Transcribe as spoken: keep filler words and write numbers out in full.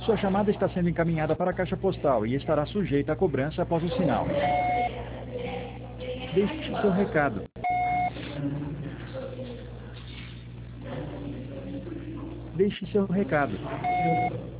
Sua chamada está sendo encaminhada para a caixa postal e estará sujeita a cobrança após o sinal. Deixe seu recado. Deixe seu recado.